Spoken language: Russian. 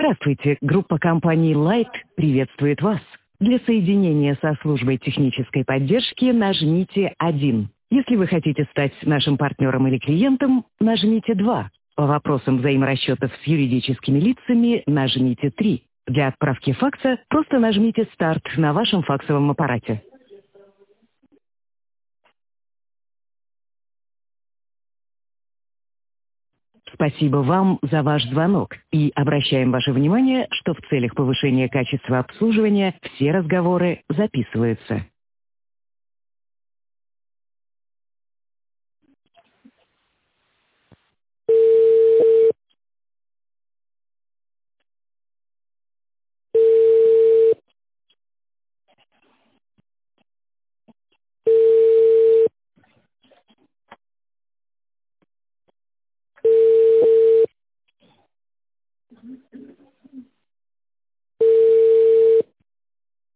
Здравствуйте, группа компаний Light приветствует вас. Для соединения со службой технической поддержки нажмите 1. Если вы хотите стать нашим партнером или клиентом, нажмите 2. По вопросам взаиморасчетов с юридическими лицами нажмите 3. Для отправки факса просто нажмите «Старт» на вашем факсовом аппарате. Спасибо вам за ваш звонок и обращаем ваше внимание, что в целях повышения качества обслуживания все разговоры записываются.